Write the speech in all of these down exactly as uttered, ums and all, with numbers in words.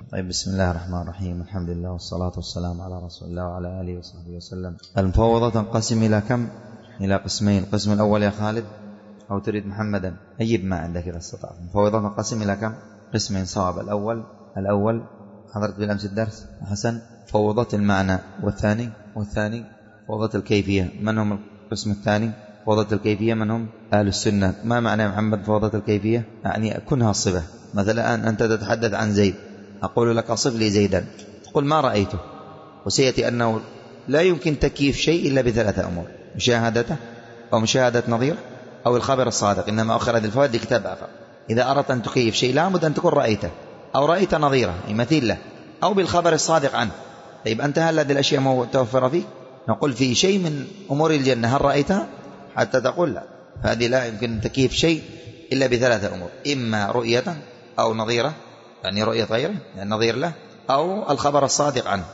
طيب، بسم الله الرحمن الرحيم. الحمد لله والصلاة والسلام على رسول الله وعلى آله وصحبه وسلم. المفوضة تنقسم إلى كم؟ إلى قسمين. القسم الأول يا خالد، أو تريد محمدا؟ أجيب ما عندك إذا استطعت. المفوضة تنقسم إلى كم؟ قسمين صواب. الأول الأول حضرت بالأمس الدرس حسن، فوضة المعنى. والثاني والثاني فوضة الكيفية. من هم القسم الثاني؟ فوضة الكيفية من هم؟ أهل السنة. ما معنى يا محمد فوضة الكيفية؟ يعني كنها الصفة. مثلا الآن أنت تتحدث عن زيد، أقول لك أصف لي زيدا، تقول ما رأيته، وسيأتي أنه لا يمكن تكييف شيء إلا بثلاثة أمور: مشاهدته، أو مشاهدة نظير، أو الخبر الصادق. إنما أخر هذه الفوائد لكتاب آخر. إذا أردت أن تكيف شيء لابد أن تكون رأيته، أو رأيت نظيره مثيل له، أو بالخبر الصادق عنه. طيب أنت هل هذه الأشياء متوفرة فيك؟ نقول في شيء من أمور الجنة هل رأيتها؟ حتى تقول لا. فهذه لا يمكن تكييف شيء إلا بثلاثة أمور: إما رؤية، أو نظيره يعني رؤية غيره يعني نظير له، أو الخبر الصادق عنه.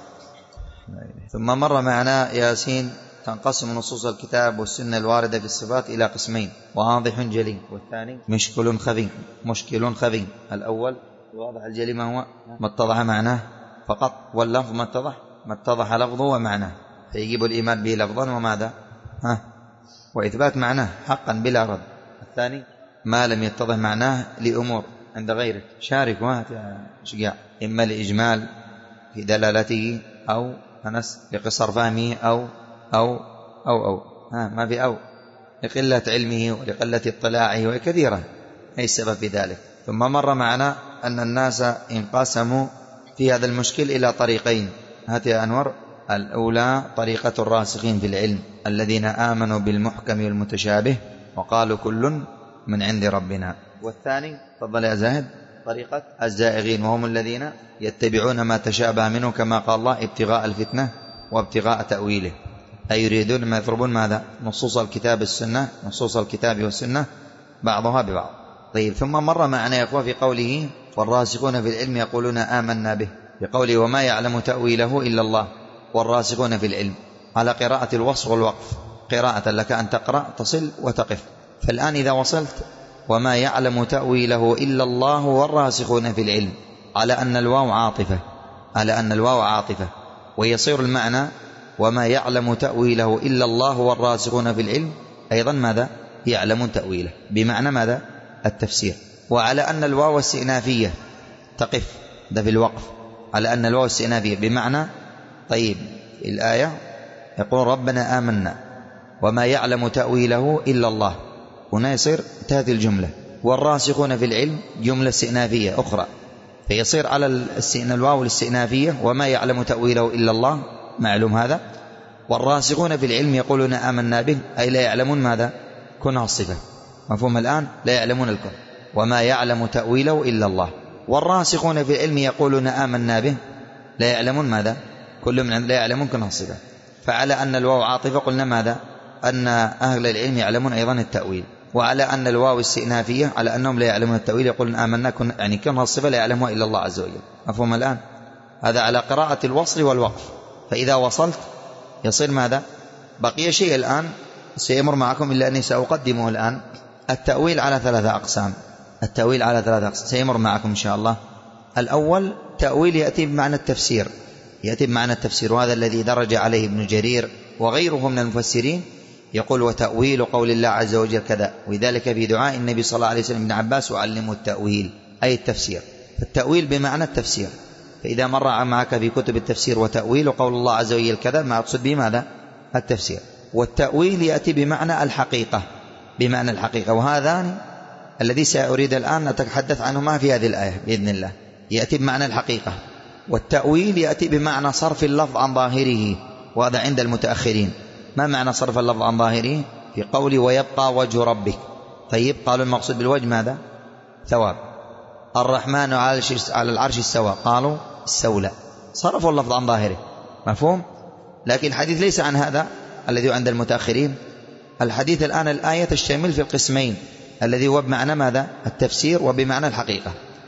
ثم مر معنا ياسين تنقسم نصوص الكتاب والسنة الواردة في الصفات إلى قسمين: واضح جلي، والثاني مشكل خفي. مشكل خفي الأول واضح الجلي ما هو؟ ما اتضح معناه فقط، واللفظ ما اتضح ما اتضح لفظه ومعناه، فيجب الإيمان به لفظا وماذا؟ ها وإثبات معناه حقا بلا رد. الثاني ما لم يتضح معناه لأمور عند غيره. شارك وهات يا شجاع، إما لإجمال في دلالته، أو أنس لقصر فهمه، أو أو أو أو ها ما في أو لقلة علمه ولقلة اطلاعه، وكثيرة أي السبب في ذلك. ثم مر معنا أن الناس انقسموا في هذا المشكل إلى طريقين. هات يا أنور. الأولى طريقة الراسخين في العلم الذين آمنوا بالمحكم والمتشابه وقالوا كل من عند ربنا. والثاني تفضل يا زاهد، طريقة الزائغين، وهم الذين يتبعون ما تشابه منه كما قال الله ابتغاء الفتنة وابتغاء تأويله، أي يريدون ما يضربون ماذا؟ نصوص الكتاب السنة نصوص الكتاب والسنة بعضها ببعض. طيب، ثم مر معنا يقوى في قوله والراسخون في العلم يقولون آمنا به، بقوله وما يعلم تأويله إلا الله، والراسخون في العلم، على قراءة الوصل والوقف، قراءة لك أن تقرأ تصل وتقف. فالآن إذا وصلت وما يعلم تأويله إلا الله والراسخون في العلم، على أن الواو عاطفة على أن الواو عاطفة ويصير المعنى وما يعلم تأويله إلا الله والراسخون في العلم أيضا ماذا؟ يعلمون تأويله، بمعنى ماذا؟ التفسير. وعلى أن الواو استئنافية تقف، ده في الوقف، على أن الواو استئنافية بمعنى طيب الآية يقول ربنا آمنا وما يعلم تأويله إلا الله، هنا يصير تهذه الجملة والراسخون في العلم جملة استئنافية أخرى، فيصير على الواو الاستئنافية وما يعلم تأويله إلا الله، معلوم هذا. والراسخون في العلم يقولون آمنا به، أي لا يعلمون ماذا؟ كنها الصفة، مفهوم الآن؟ لا يعلمون الكون، وما يعلم تأويله إلا الله. والراسخون في العلم يقولون آمنا به، لا يعلمون ماذا؟ كل من لا يعلمون كنها الصفة. فعلى أن الواو عاطفة قلنا ماذا؟ أن أهل العلم يعلمون أيضا التأويل. وعلى أن الواو استئنافية على أنهم لا يعلمون التأويل يقولون آمنا كن، يعني كنها الصفة لا يعلمها إلا الله عز وجل، مفهوم الآن؟ هذا على قراءة الوصل والوقف. فإذا وصلت يصير ماذا؟ بقي شيء الآن سيمر معكم إلا أني سأقدمه الآن. التأويل على ثلاثة أقسام التأويل على ثلاثة أقسام سيمر معكم إن شاء الله. الأول تأويل يأتي بمعنى التفسير يأتي بمعنى التفسير وهذا الذي درج عليه ابن جرير وغيره من المفسرين، يقول وتأويل قول الله عز وجل كذا، وذلك في دعاء النبي صلى الله عليه وسلم ابن عباس وعلموا التأويل، أي التفسير. فالتأويل بمعنى التفسير. فإذا مر معك في كتب التفسير وتأويل قول الله عز وجل كذا، ما أقصد به ماذا؟ التفسير. والتأويل يأتي بمعنى الحقيقة بمعنى الحقيقة وهذان الذي سأريد الآن أتحدث عنهما في هذه الآية بإذن الله. يأتي بمعنى الحقيقة. والتأويل يأتي بمعنى صرف اللفظ عن ظاهره، وهذا عند المتأخرين. ما معنى صرف اللفظ عن ظاهره؟ في قول ويبقى وجه ربك. طيب، قالوا المقصود بالوجه ماذا؟ ثواب. الرحمن على العرش استوى، قالوا استولى، صرفوا اللفظ عن ظاهره، مفهوم؟ لكن الحديث ليس عن هذا الذي عند المتأخرين. الحديث الآن الآية تشتمل في القسمين الذي هو بمعنى ماذا؟ التفسير وبمعنى الحقيقة.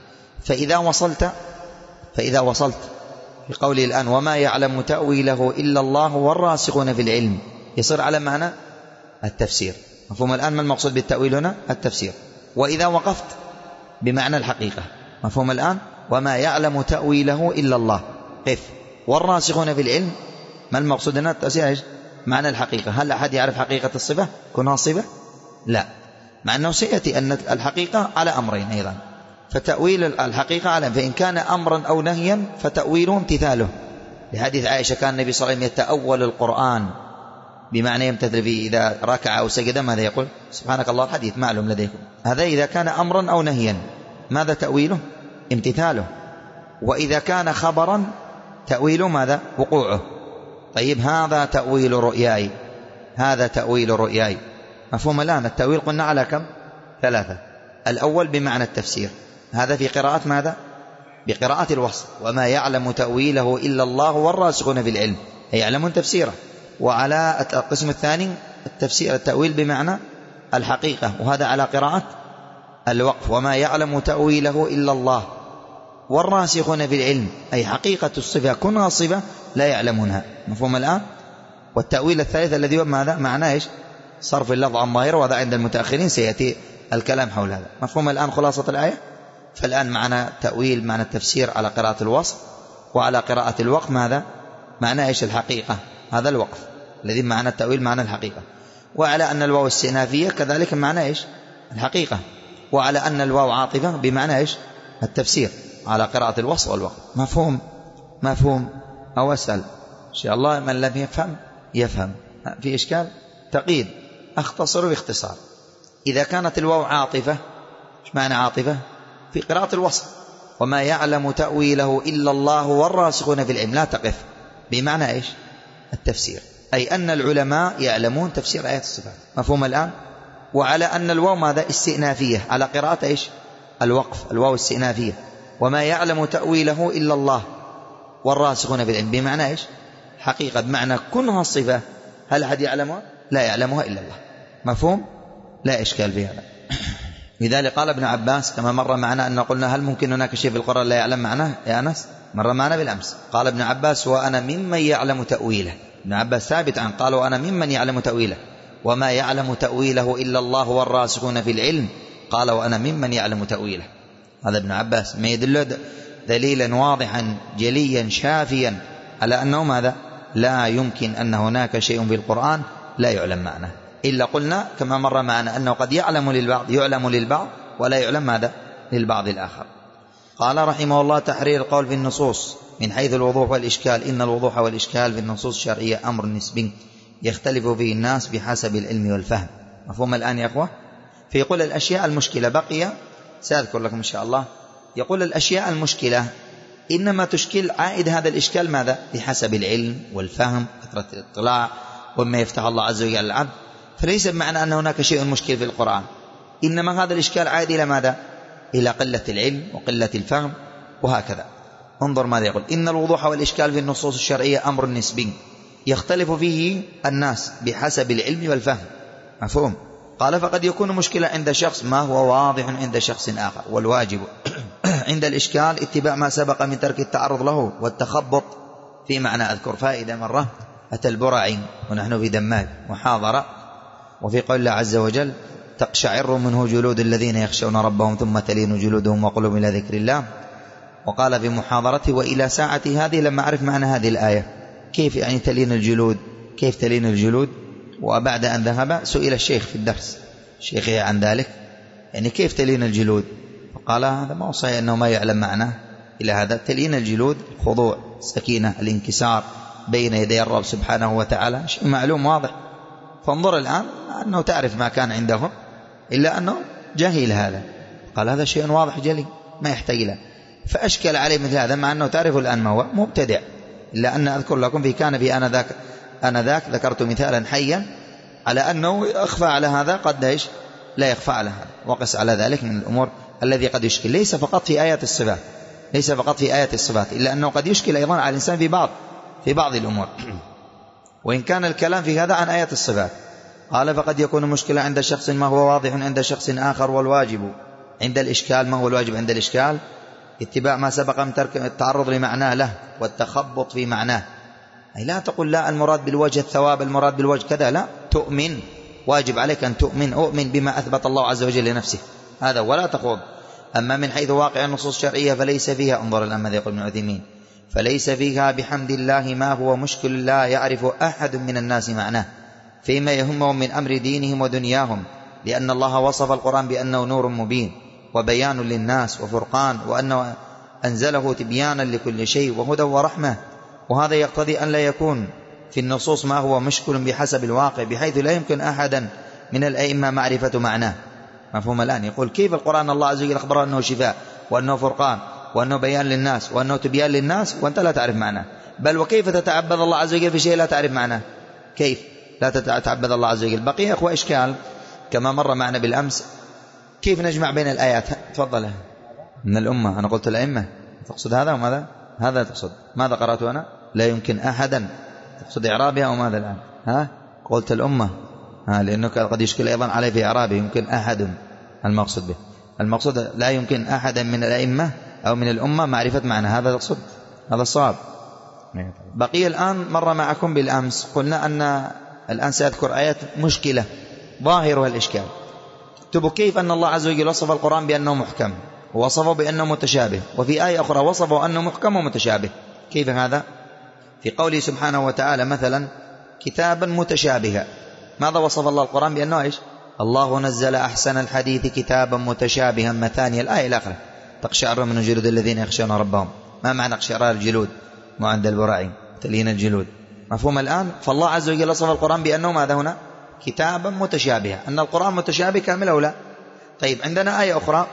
فإذا وصلت فإذا وصلت في قوله الآن وما يعلم تأويله إلا الله والراسخون في العلم، يصير على معنى التفسير، مفهوم الآن؟ ما المقصود بالتأويل هنا؟ التفسير. وإذا وقفت بمعنى الحقيقة، مفهوم الآن؟ وما يعلم تأويله إلا الله. قف. والراسخون في العلم، ما المقصود هنا؟ التفسير ايش؟ معنى الحقيقة. هل أحد يعرف حقيقة الصفة كونها صفة؟ لا، مع أنه سيأتي أن الحقيقة على أمرين أيضا، فتأويل الحقيقة على، فإن كان أمرا أو نهيا فتأويله امتثاله، لحديث عائشة كان النبي صلى الله عليه وسلم يتأول القرآن بمعنى يمتثل فيه، إذا ركع أو سجد ماذا يقول؟ سبحانك الله، الحديث معلوم لديكم. هذا إذا كان أمرا أو نهيا ماذا تأويله؟ امتثاله. وإذا كان خبرا تأويله ماذا؟ وقوعه. طيب هذا تأويل رؤياي، هذا تأويل رؤياي، مفهوم الآن؟ التأويل قلنا على كم؟ ثلاثة. الأول بمعنى التفسير، هذا في قراءة ماذا؟ بقراءة الوصف، وما يعلم تأويله إلا الله والراسخون في العلم، أي يعلمون تفسيره. وعلى القسم الثاني التفسير التأويل بمعنى الحقيقة، وهذا على قراءة الوقف، وما يعلم تأويله إلا الله والراسخون في العلم، أي حقيقة الصفة كونها صفة لا يعلمونها، مفهوم الآن؟ والتأويل الثالث الذي هو ماذا؟ معناه إيش؟ صرف اللفظ عن ظاهره، وهذا عند المتأخرين سيأتي الكلام حول هذا، مفهوم الآن خلاصة الآية؟ فالآن معنى تأويل معنى التفسير على قراءة الوصف، وعلى قراءة الوقف ماذا؟ معنى إيش؟ الحقيقة، هذا الوقف الذي معنى التأويل معنى الحقيقة. وعلى أن الواو استئنافية كذلك معنى إيش؟ الحقيقة. وعلى أن الواو عاطفة بمعنى إيش؟ التفسير، على قراءة الوصف والوقف. مفهوم؟ مفهوم؟ أو أسأل إن شاء الله من لم يفهم يفهم. في إشكال؟ تقييد، أختصر باختصار. إذا كانت الواو عاطفة، إيش معنى عاطفة؟ في قراءة الوصف، وما يعلم تأويله إلا الله والراسخون في العلم، لا تقف، بمعنى إيش؟ التفسير، أي أن العلماء يعلمون تفسير آيات الصفات، مفهوم الآن؟ وعلى أن الواو ماذا؟ استئنافية، على قراءة إيش؟ الوقف، الواو استئنافية، وما يعلم تأويله إلا الله والراسخون في العلم، بمعنى إيش؟ حقيقة، بمعنى كونها الصفة، هل أحد يعلمها؟ لا يعلمها إلا الله، مفهوم؟ لا إشكال في هذا. لذلك قال ابن عباس كما مر معنا أن قلنا هل ممكن هناك شيء في القرآن لا يعلم معناه يا أنس؟ مر معنا بالأمس. قال ابن عباس وأنا ممن يعلم تأويله، ابن عباس ثابت عن قال وأنا ممن يعلم تأويله، وما يعلم تأويله إلا الله والراسخون في العلم، قال وأنا ممن يعلم تأويله. هذا ابن عباس ما يدل دليلا واضحا جليا شافيا على أنه ماذا؟ لا يمكن أن هناك شيء في القرآن لا يعلم معناه، إلا قلنا كما مر معنا أنه قد يعلم للبعض يعلم للبعض ولا يعلم ماذا؟ للبعض الآخر. قال رحمه الله تحرير القول في النصوص من حيث الوضوح والإشكال. إن الوضوح والإشكال في النصوص الشرعية أمر نسبي يختلف فيه الناس بحسب العلم والفهم، مفهوم الآن يا أخوة؟ فيقول الأشياء المشكلة بقي سأذكر لكم إن شاء الله. يقول الأشياء المشكلة إنما تشكل عائد هذا الإشكال ماذا؟ بحسب العلم والفهم، كثرة الاطلاع وما يفتح الله عز وجل على العبد، فليس بمعنى أن هناك شيء مشكل في القرآن، إنما هذا الإشكال عائد إلى ماذا؟ إلى قلة العلم وقلة الفهم وهكذا. انظر ماذا يقول: إن الوضوح والإشكال في النصوص الشرعية أمر نسبي يختلف فيه الناس بحسب العلم والفهم، مفهوم؟ قال فقد يكون مشكلة عند شخص ما هو واضح عند شخص آخر، والواجب عند الإشكال اتباع ما سبق من ترك التعرض له والتخبط في معنى. أذكر فائدة مرة أتى البرعي ونحن في دماج محاضرة، وفي قول الله عز وجل: تقشعر منه جلود الذين يخشون ربهم ثم تلين جلودهم وقلوبهم إلى ذكر الله. وقال في محاضرته: وإلى ساعتي هذه لما أعرف معنى هذه الآية، كيف يعني تلين الجلود؟ كيف تلين الجلود؟ وبعد أن ذهب سئل الشيخ في الدرس الشيخ عن ذلك، يعني كيف تلين الجلود؟ فقال هذا ما صحيح أنه ما يعلم معناه. إلى هذا تلين الجلود خضوع، السكينة، الانكسار بين يدي الرب سبحانه وتعالى، شيء معلوم واضح. فانظر الآن أنه تعرف ما كان عندهم، إلا أنه جاهل هذا. قال هذا شيء واضح جلي ما يحتاج له. فأشكل عليه مثل هذا مع أنه تعرف الآن ما هو مبتدع، إلا أن أذكر لكم في كان في أنا ذاك أنا ذاك ذكرت مثالا حيا على أنه يخفى على هذا قد إيش لا يخفى على هذا. وقس على ذلك من الأمور الذي قد يشكل، ليس فقط في آيات الصفات، ليس فقط في آيات الصفات، إلا أنه قد يشكل أيضا على الإنسان في بعض في بعض الأمور، وإن كان الكلام في هذا عن آيات الصفات. قال فقد يكون مشكلة عند شخص ما هو واضح عند شخص آخر، والواجب عند الإشكال. ما هو الواجب عند الإشكال؟ اتباع ما سبق من ترك التعرض لمعناه له والتخبط في معناه. أي لا تقول لا المراد بالوجه الثواب، المراد بالوجه كذا، لا، تؤمن، واجب عليك أن تؤمن، أؤمن بما أثبت الله عز وجل لنفسه، هذا، ولا تخوض. أما من حيث واقع النصوص الشرعية فليس فيها، انظر الآن ماذا يقول ابن عثيمين، فليس فيها بحمد الله ما هو مشكل لا يعرف أحد من الناس معناه فيما يهمهم من أمر دينهم ودنياهم، لأن الله وصف القرآن بأنه نور مبين وبيان للناس وفرقان، وأنه أنزله تبيانا لكل شيء وهدى ورحمة. وهذا يقتضي أن لا يكون في النصوص ما هو مشكل بحسب الواقع بحيث لا يمكن أحدا من الأئمة معرفة معناه. مفهوم الآن؟ يقول كيف القرآن الله عز وجل أخبر أنه شفاء وأنه فرقان وأنه بيان للناس وأنه تبيان للناس وأنت لا تعرف معناه؟ بل وكيف تتعبد الله عز وجل في شيء لا تعرف معناه؟ كيف لا تتعبد الله عز وجل؟ بقي أخوة إشكال كما مر معنا بالأمس، كيف نجمع بين الآيات؟ تفضل. من الأمة، أنا قلت الأئمة، تقصد هذا وماذا؟ هذا تقصد. ماذا قرأت أنا؟ لا يمكن أحدا، تقصد إعرابها وماذا الآن؟ ها؟ قلت الأمة، ها، لأنه قد يشكل أيضا عليه في إعرابه، يمكن أحد المقصود به، المقصود لا يمكن أحدا من الأئمة أو من الأمة معرفة معنى، هذا تقصد، هذا الصواب. بقي الآن مر معكم بالأمس قلنا أن الآن سأذكر آيات مشكلة ظاهرها الإشكال. اكتبوا كيف أن الله عز وجل وصف القرآن بأنه محكم ووصفه بأنه متشابه، وفي آية أخرى وصفه أنه محكم ومتشابه. كيف هذا؟ في قوله سبحانه وتعالى مثلا كتابا متشابها، ماذا وصف الله القرآن بأنه إيش؟ الله نزل أحسن الحديث كتابا متشابها مثانية، الآية الآخرة، تقشعر من جلود الذين يخشون ربهم. ما معنى قشعرار الجلود؟ مو عند البراعي تلين الجلود. مفهوم الآن؟ فالله عز وجل وصف القرآن بأنه ماذا هنا؟ كتابا متشابها، أن القرآن متشابه كامل أو لا؟ طيب عندنا آية أخرى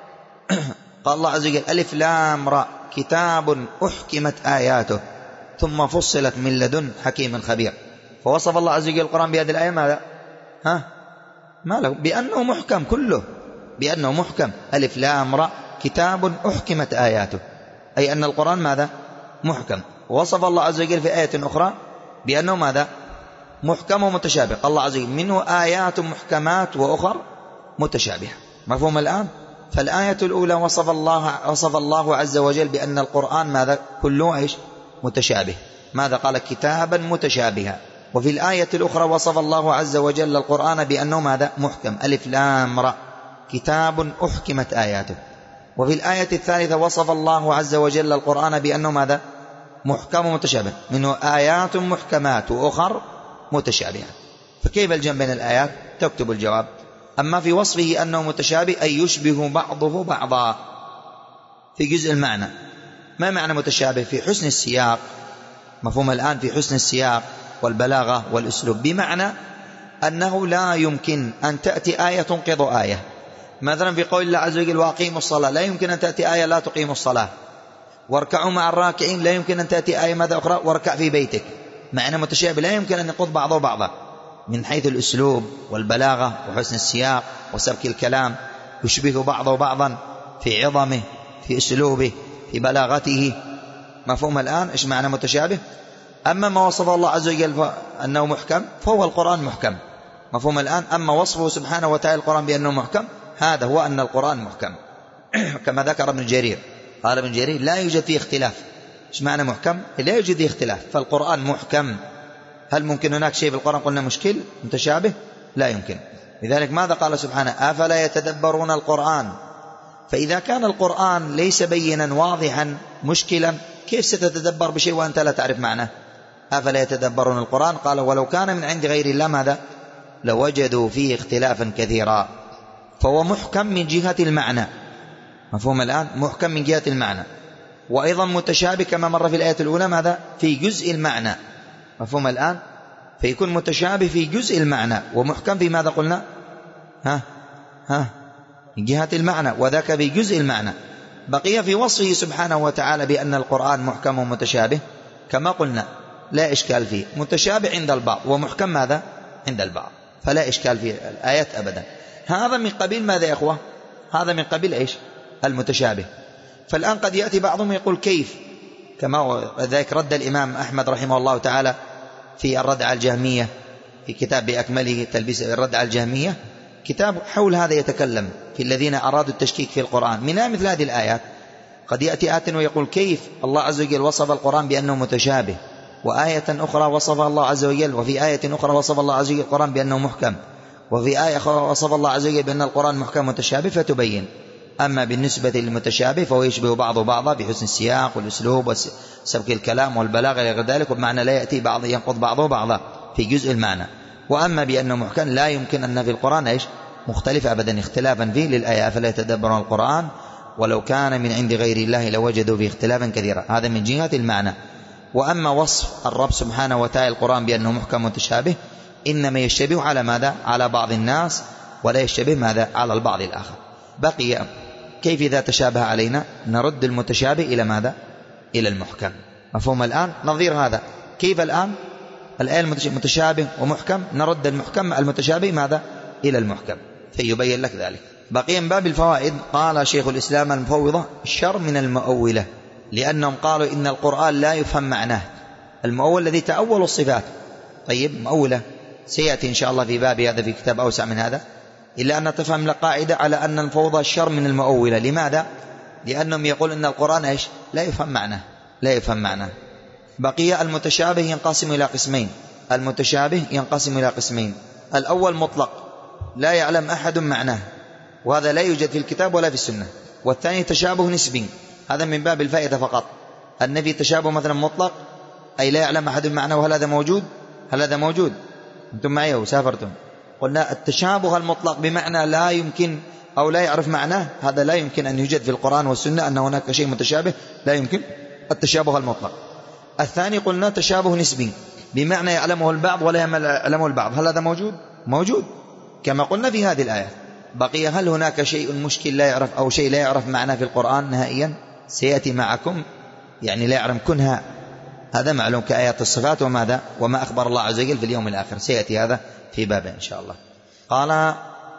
قال الله عز وجل ألف لام را كتاب أحكمت آياته ثم فصلت من لدن حكيم خبير. فوصف الله عز وجل القرآن بهذه الآية ماذا؟ ها؟ ما له؟ بأنه محكم كله، بأنه محكم. ألف لام را كتاب أحكمت آياته، أي أن القرآن ماذا؟ محكم. ووصف الله عز وجل في آية أخرى بأنه ماذا؟ محكم ومتشابه. قال الله عز وجل منه آيات محكمات وأخر متشابهة. مفهوم الآن؟ فالآية الأولى وصف الله, وصف الله عز وجل بأن القرآن ماذا؟ كله إيش؟ متشابه. ماذا قال؟ كتابا متشابها. وفي الآية الأخرى وصف الله عز وجل القرآن بأنه ماذا؟ محكم. ألف لام را كتاب أحكمت آياته. وفي الآية الثالثة وصف الله عز وجل القرآن بأنه ماذا؟ محكم ومتشابه، منه آيات محكمات وأخر متشابهة. فكيف الجمع بين الآيات؟ تكتب الجواب. أما في وصفه أنه متشابه أي يشبه بعضه بعضا في جزء المعنى. ما معنى متشابه؟ في حسن السياق. مفهوم الآن؟ في حسن السياق والبلاغة والأسلوب، بمعنى أنه لا يمكن أن تأتي آية تنقض آية. مثلا في قول الله عز وجل وأقيموا الصلاة، لا يمكن أن تأتي آية لا تقيم الصلاة. واركعوا مع الراكعين، لا يمكن أن تأتي آية ماذا أخرى؟ واركع في بيتك. معنى متشابه لا يمكن أن ينقض بعضه بعضا من حيث الأسلوب والبلاغة وحسن السياق وسبك الكلام، يشبه بعضه بعضا في عظمه، في أسلوبه، في بلاغته. مفهوم الآن؟ إيش معنى متشابه؟ أما ما وصف الله عز وجل أنه محكم فهو القرآن محكم. مفهوم الآن؟ أما وصفه سبحانه وتعالى القرآن بأنه محكم، هذا هو أن القرآن محكم. كما ذكر ابن جرير، قال ابن جرير لا يوجد فيه اختلاف. إيش معنى محكم؟ لا يوجد فيه اختلاف، فالقرآن محكم. هل ممكن هناك شيء في القرآن قلنا مشكل متشابه؟ لا يمكن. لذلك ماذا قال سبحانه؟ أفلا يتدبرون القرآن؟ فإذا كان القرآن ليس بينا واضحا مشكلا، كيف ستتدبر بشيء وأنت لا تعرف معناه؟ أفلا يتدبرون القرآن؟ قال ولو كان من عند غير الله ماذا؟ لوجدوا فيه اختلافا كثيرا. فهو محكم من جهة المعنى. مفهوم الآن؟ محكم من جهة المعنى، وأيضا متشابه كما مر في الآية الأولى ماذا؟ في جزء المعنى. مفهوم الآن؟ فيكون متشابه في جزء المعنى ومحكم في ماذا قلنا؟ ها ها من جهة المعنى، وذاك في جزء المعنى. بقي في وصفه سبحانه وتعالى بأن القرآن محكم ومتشابه كما قلنا لا إشكال فيه، متشابه عند البعض ومحكم ماذا؟ عند البعض، فلا إشكال في الآيات أبدا. هذا من قبيل ماذا يا أخوة؟ هذا من قبيل إيش؟ المتشابه. فالآن قد يأتي بعضهم يقول كيف؟ كما ذلك رد الإمام أحمد رحمه الله تعالى في الرد على الجهمية في كتاب بأكمله تلبيس الرد على الجهمية، كتاب حول هذا يتكلم في الذين أرادوا التشكيك في القرآن. من مثل هذه الآيات قد يأتي آت ويقول كيف الله عز وجل وصف القرآن بأنه متشابه، وآية أخرى وصف الله عز وجل، وفي آية أخرى وصف الله عز وجل القرآن بأنه محكم، وفي آية أخرى وصف الله عز وجل بأن القرآن محكم متشابه، فتبين. أما بالنسبة للمتشابه فهو يشبه بعضه بعضا بحسن السياق والأسلوب وسبك الكلام والبلاغة غير ذلك، وبمعنى لا يأتي بعض ينقض بعضه بعضا في جزء المعنى. وأما بأنه محكم لا يمكن أن في القرآن إيش مختلف أبدا اختلافا فيه للآية فلا يتدبرون القرآن ولو كان من عند غير الله لوجدوا فيه اختلافا كثيرا. هذا من جهة المعنى. وأما وصف الرب سبحانه وتعالى القرآن بأنه محكم متشابه إنما يشتبه على ماذا؟ على بعض الناس، ولا يشتبه ماذا؟ على البعض الآخر. بقي كيف إذا تشابه علينا نرد المتشابه إلى ماذا؟ إلى المحكم. مفهوم الآن؟ نظير هذا كيف الآن الآية المتشابه ومحكم نرد المحكم المتشابه ماذا؟ إلى المحكم، فيبين لك ذلك. بقي من باب الفوائد قال شيخ الإسلام المفوضة الشر من المؤولة، لأنهم قالوا إن القرآن لا يفهم معناه. المؤول الذي تأول الصفات، طيب مؤولة سيأتي إن شاء الله في باب هذا في كتاب أوسع من هذا، إلا أن تفهم لقاعدة على أن المفوضة الشر من المؤولة. لماذا؟ لأنهم يقول إن القرآن إيش؟ لا يفهم معناه، لا يفهم معناه. بقي المتشابه ينقسم إلى قسمين. المتشابه ينقسم إلى قسمين: الأول مطلق لا يعلم أحد معناه، وهذا لا يوجد في الكتاب ولا في السنة. والثاني تشابه نسبي، هذا من باب الفائدة فقط. النبي تشابه مثلا مطلق أي لا يعلم أحد معناه، وهل هذا موجود؟ هل هذا موجود؟ أنتم معي وسافرتم. قلنا التشابه المطلق بمعنى لا يمكن أو لا يعرف معناه، هذا لا يمكن أن يوجد في القرآن والسنة أن هناك شيء متشابه، لا يمكن التشابه المطلق. الثاني قلنا تشابه نسبي بمعنى يعلمه البعض ولا يعلمه البعض، هل هذا موجود؟ موجود كما قلنا في هذه الآية. بقي هل هناك شيء مشكل لا يعرف أو شيء لا يعرف معناه في القرآن نهائيا؟ سيأتي معكم، يعني لا يعلم كنها، هذا معلوم كآيات الصفات وماذا وما أخبر الله عز وجل في اليوم الآخر، سيأتي هذا في بابه إن شاء الله. قال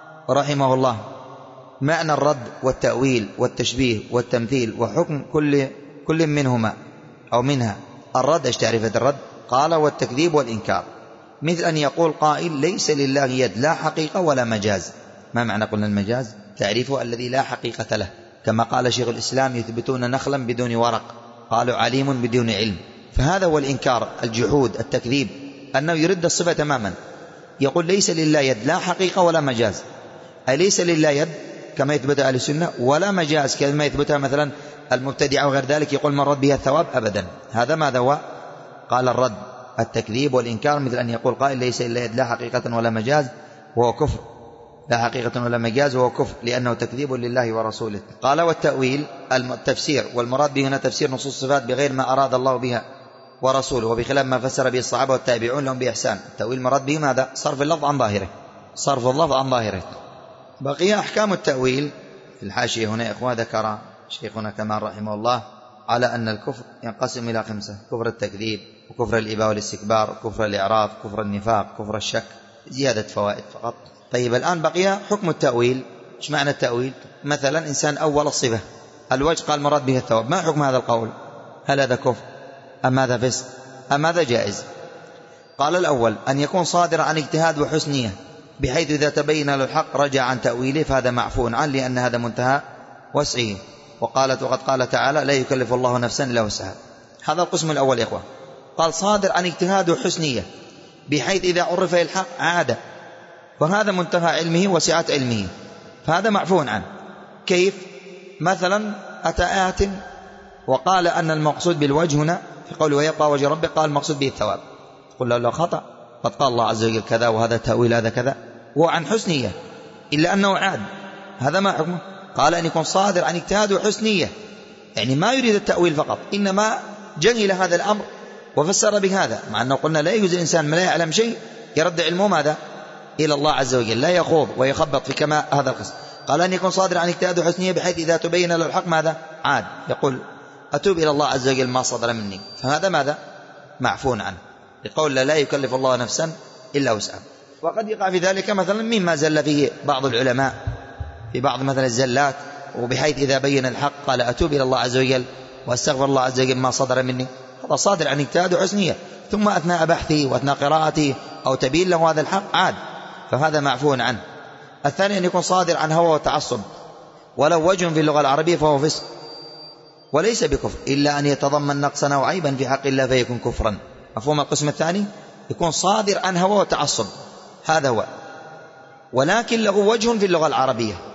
رحمه الله: معنى الرد والتأويل والتشبيه والتمثيل وحكم كل كل منهما أو منها. الرد ايش تعريفة الرد؟ قال: والتكذيب والإنكار، مثل أن يقول قائل ليس لله يد لا حقيقة ولا مجاز. ما معنى قلنا المجاز؟ تعريفه الذي لا حقيقة له، كما قال شيخ الإسلام: يثبتون نخلا بدون ورق، قالوا عليم بدون علم. فهذا هو الإنكار، الجحود، التكذيب، أنه يرد الصفة تماما. يقول ليس لله يد لا حقيقة ولا مجاز، أي ليس لله يد كما يثبت أهل السنة، ولا مجاز كما يثبتها مثلا المبتدعة وغير ذلك، يقول من رد بها الثواب أبدا. هذا ماذا هو؟ قال الرد التكذيب والإنكار، مثل أن يقول قائل ليس لله يد لا حقيقة ولا مجاز وهو كفر، لا حقيقة ولا مجاز وهو كفر لأنه تكذيب لله ورسوله. قال: والتأويل التفسير، والمراد به هنا تفسير نصوص الصفات بغير ما أراد الله بها ورسوله، وبخلاف ما فسر به الصحابة والتابعون لهم بإحسان. التأويل مراد به ماذا؟ صرف اللفظ عن ظاهره، صرف اللفظ عن ظاهره. بقي أحكام التأويل في الحاشية هنا إخوة ذكر شيخنا كمال رحمه الله على أن الكفر ينقسم إلى خمسة: كفر التكذيب، وكفر الإباء والاستكبار، كفر الإعراض، كفر النفاق، كفر الشك. زيادة فوائد فقط. طيب الآن بقي حكم التأويل. إيش معنى التأويل؟ مثلا إنسان أول الصفة الوجه قال مراد به الثواب، ما حكم هذا القول؟ هل هذا كفر أم هذا فسق أم هذا جائز؟ قال: الأول أن يكون صادر عن اجتهاد وحسنية، بحيث إذا تبين له الحق رجع عن تأويله، فهذا معفو عنه لأن هذا منتهى وسعه. وقالت وقد قال تعالى: لا يكلف الله نفسا إلا وسعها. هذا القسم الأول يا إخوة. قال صادر عن اجتهاد وحسنية، بحيث إذا عرف الحق عاد، وهذا منتهى علمه وسعة علمه، فهذا معفو عنه. كيف؟ مثلا أتى آت وقال أن المقصود بالوجه هنا في قوله ويبقى وجه ربك، قال المقصود به الثواب، قل له لا خطأ، قد قال الله عز وجل كذا وهذا تأويل هذا كذا، هو عن حسنية إلا أنه عاد، هذا ما حكمه؟ قال أن يكون صادر عن اجتهاد وحسنية، يعني ما يريد التأويل فقط، إنما جهل هذا الأمر وفسر بهذا، مع أنه قلنا لا يجوز الإنسان ما لا يعلم شيء يرد علمه ماذا؟ إلى الله عز وجل، لا يخوض ويخبط في كما هذا القسم. قال أن يكون صادر عن اجتهاد وحسنية، بحيث إذا تبين له الحق ماذا؟ عاد، يقول أتوب إلى الله عز وجل ما صدر مني، فهذا ماذا؟ معفو عنه، يقول لا, لا يكلف الله نفسا إلا وسعها. وقد يقع في ذلك مثلا مما زل فيه بعض العلماء في بعض مثلا الزلات، وبحيث إذا بين الحق قال أتوب إلى الله عز وجل واستغفر الله عز وجل ما صدر مني، هذا صادر عن اجتهاد وحسنية، ثم أثناء بحثه وأثناء قراءته أو تبين له هذا الحق عاد، فهذا معفو عنه. الثاني أن يكون صادر عن هوى وتعصب، ولو وجه في اللغة العربية فهو فسق وليس بكفر، إلا أن يتضمن نقصا أو عيبا في حق الله فيكون كفرا. مفهوم القسم الثاني؟ يكون صادر عن هوى وتعصب، هذا هو، ولكن له وجه في اللغة العربية،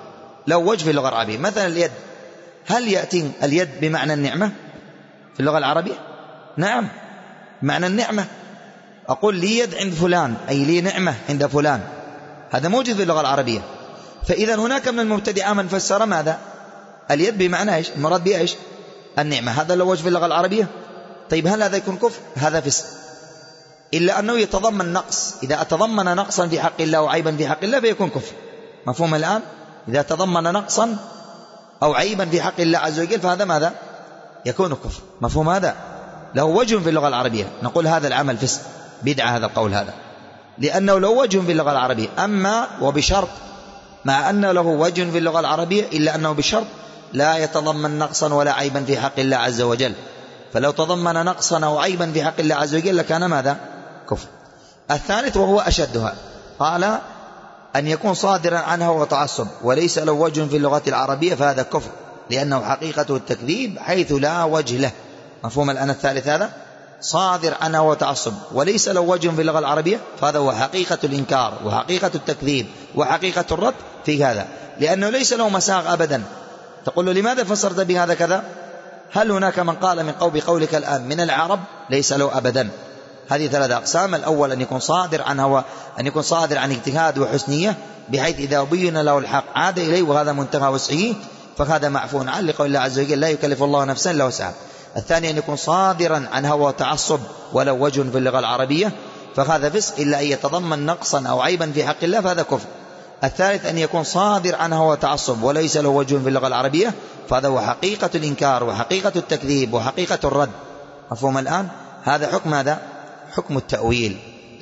له وجه في اللغة العربية. مثلا اليد، هل يأتي اليد بمعنى النعمة في اللغة العربية؟ نعم، معنى النعمة. أقول لي يد عند فلان أي لي نعمة عند فلان، هذا موجود في اللغة العربية. فإذا هناك من المبتدعين من فسر ماذا؟ اليد بمعنى إيش؟ المراد بها إيش؟ النعمة. هذا له وجه في اللغة العربية. طيب هل هذا يكون كفر؟ هذا فسق، إلا أنه يتضمن نقص. إذا تضمن نقصا في حق الله وعيبا في حق الله فيكون كفر. مفهوم الآن؟ إذا تضمن نقصا أو عيبا في حق الله عز وجل فهذا ماذا؟ يكون كفر. مفهوم هذا؟ له وجه في اللغة العربية، نقول هذا العمل فسق بدعة، هذا القول هذا، لأنه له وجه في اللغة العربية. أما وبشرط، مع أن له وجه في اللغة العربية إلا أنه بشرط لا يتضمن نقصا ولا عيبا في حق الله عز وجل. فلو تضمن نقصا أو عيبا في حق الله عز وجل لكان ماذا؟ كفر. الثالث وهو أشدها، قال أن يكون صادرا عنها وتعصب وليس له وجه في اللغة العربية فهذا كفر، لأنه حقيقته التكذيب حيث لا وجه له. مفهوم الآن الثالث هذا؟ صادر عنها وتعصب وليس له وجه في اللغة العربية فهذا هو حقيقة الإنكار وحقيقة التكذيب وحقيقة الرد في هذا، لأنه ليس له مساغ أبدا. تقول له لماذا فسرت بهذا كذا؟ هل هناك من قال من قول بقولك الآن من العرب؟ ليس له أبدا. هذه ثلاثة أقسام. الأول أن يكون صادر عن هو أن يكون صادر عن اجتهاد وحسنية بحيث إذا بين له الحق عاد إليه وهذا منتهى وسعه فهذا معفو عنه لقول الله عز وجل لا يكلف الله نفسا إلا وسعها. الثاني أن يكون صادرا عن هوى وتعصب ولو وجه في اللغة العربية فهذا فسق إلا أن يتضمن نقصا أو عيبا في حق الله فهذا كفر. الثالث أن يكون صادر عن هوى وتعصب وليس له وجه في اللغة العربية فهذا هو حقيقة الإنكار وحقيقة التكذيب وحقيقة الرد. مفهوم الآن؟ هذا حكم هذا حكم التأويل.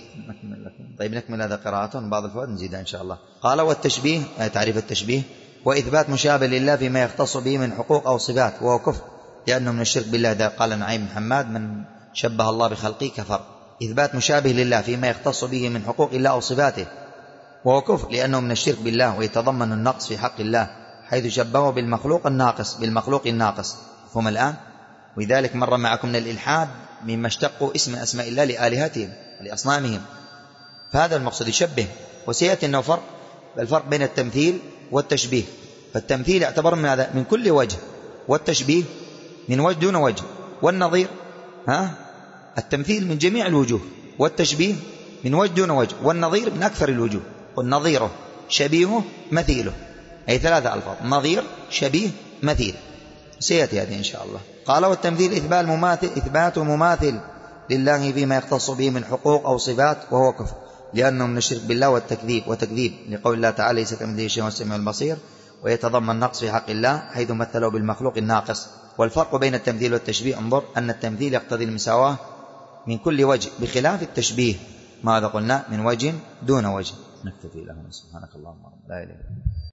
طيب نكمل هذا قراءة بعض الفوائد نزيدها إن شاء الله. قال والتشبيه، تعريف التشبيه، وإثبات مشابه لله فيما يختص به من حقوق أو صفات وهو كفر، لأنه من الشرك بالله. إذا قال نعيم محمد من شبه الله بخلقه كفر. إثبات مشابه لله فيما يختص به من حقوق الله أو صفاته وهو كفر، لأنه من الشرك بالله ويتضمن النقص في حق الله حيث شبهه بالمخلوق الناقص بالمخلوق الناقص. فهم الآن؟ ولذلك مر معكم من الإلحاد مما اشتقوا اسم أسماء الله لآلهتهم ولأصنامهم، فهذا المقصود يشبه. وسيأتي أنه فرق، الفرق بين التمثيل والتشبيه. فالتمثيل يعتبر من هذا من كل وجه، والتشبيه من وجه دون وجه. والنظير ها التمثيل من جميع الوجوه، والتشبيه من وجه دون وجه، والنظير من أكثر الوجوه. والنظيره شبيهه مثيله، أي ثلاثة ألفاظ: نظير شبيه مثيل. سيأتي هذه إن شاء الله. قال والتمثيل إثبات مماثل إثبات مماثل لله فيما يختص به من حقوق أو صفات وهو كفر، لأنه من الشرك بالله والتكذيب وتكذيب لقول الله تعالى ليس كمثله شيء والسميع البصير، ويتضمن نقص في حق الله حيث مثله بالمخلوق الناقص. والفرق بين التمثيل والتشبيه انظر أن التمثيل يقتضي المساواة من كل وجه بخلاف التشبيه ماذا قلنا من وجه دون وجه. نكتفي له. سبحانك اللهم لا إله إلا أنت.